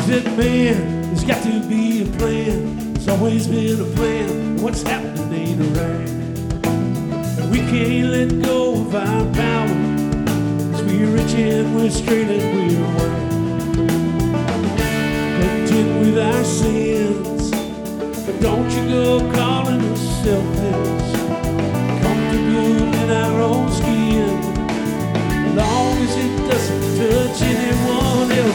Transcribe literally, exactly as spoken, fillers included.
Said, man, there's got to be a plan. There's always been a plan. What's happening ain't right. And we can't let go of our power. Cause we're rich and we're straight and we're white. Content with our sins. But don't you go calling us selfish.